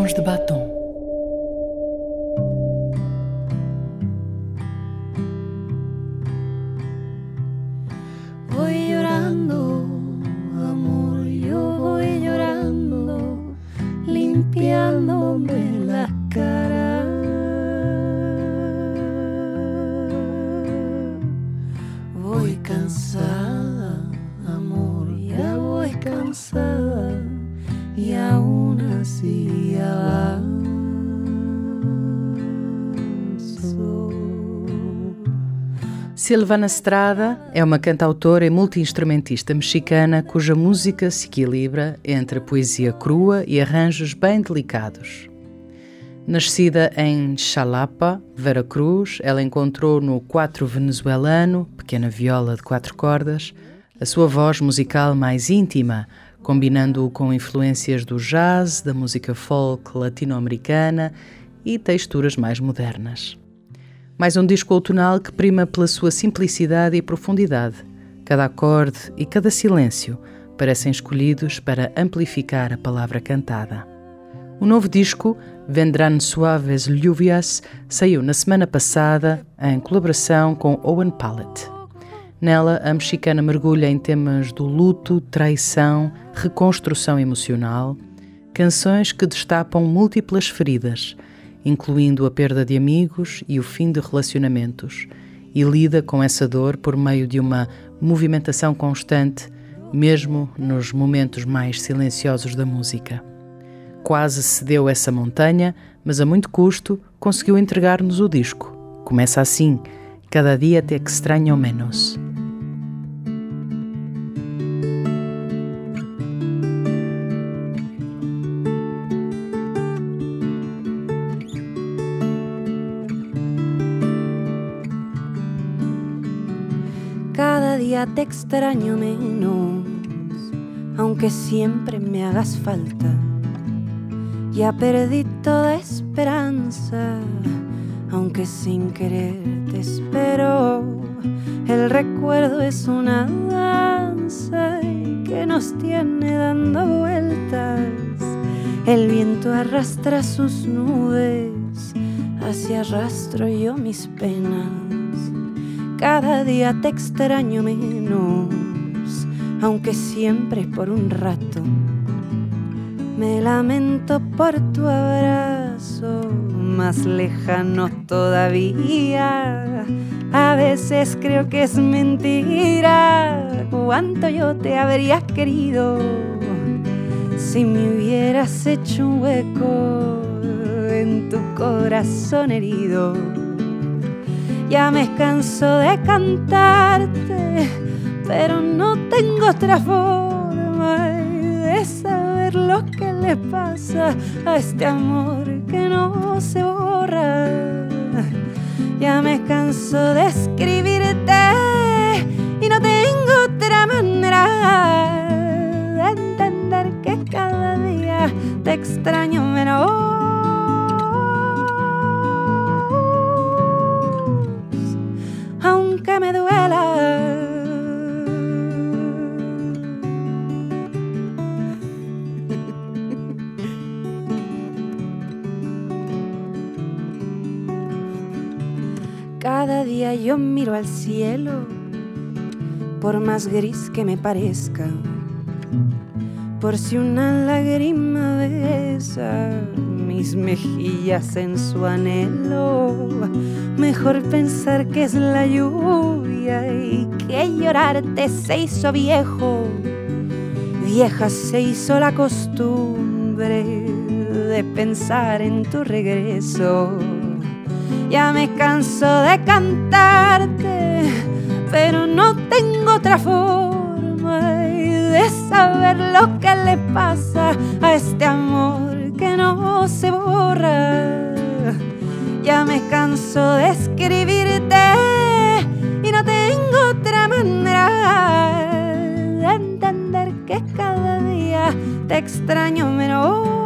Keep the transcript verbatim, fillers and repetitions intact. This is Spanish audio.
Tons de Batom. Voy llorando, amor, yo voy llorando, limpiándome la cara. Voy cansada, amor, ya voy cansada, y aún así avanzo. Silvana Estrada é uma cantautora e multi-instrumentista mexicana cuja música se equilibra entre poesia crua e arranjos bem delicados. Nascida em Xalapa, Veracruz, ela encontrou no quatro venezuelano, pequena viola de quatro cordas, a sua voz musical mais íntima, combinando-o com influências do jazz, da música folk latino-americana e texturas mais modernas. Mais um disco outonal que prima pela sua simplicidade e profundidade. Cada acorde e cada silêncio parecem escolhidos para amplificar a palavra cantada. O novo disco, Vendrán Suaves Lluvias, saiu na semana passada em colaboração com Owen Pallett. Nela, a mexicana mergulha em temas do luto, traição, reconstrução emocional, canções que destapam múltiplas feridas, incluindo a perda de amigos e o fim de relacionamentos, e lida com essa dor por meio de uma movimentação constante, mesmo nos momentos mais silenciosos da música. Quase cedeu essa montanha, mas a muito custo conseguiu entregar-nos o disco. Começa assim: Cada dia te extraño menos. Cada día te extraño menos, aunque siempre me hagas falta. Ya perdí toda esperanza, aunque sin querer te espero. El recuerdo es una danza que nos tiene dando vueltas. El viento arrastra sus nubes, así arrastro yo mis penas. Cada día te extraño menos, aunque siempre por un rato. Me lamento por tu abrazo, más lejano todavía. A veces creo que es mentira cuánto yo te habría querido si me hubieras hecho un hueco en tu corazón herido. Ya me canso de cantarte, pero no tengo otra forma de saber lo que le pasa a este amor que no se borra. Ya me canso de escribirte y no tengo otra manera de entender que cada día te extraño menos. Aunque me duela. Cada día yo miro al cielo, por más gris que me parezca, por si una lágrima besa mis mejillas en su anhelo. Mejor pensar que es la lluvia y que llorarte se hizo viejo. Vieja se hizo la costumbre de pensar en tu regreso. Ya me canso de cantarte, pero no tengo otra forma de saber lo que le pasa a este amor que no se borra. Ya me canso de escribirte y no tengo otra manera de entender que cada día te extraño menos.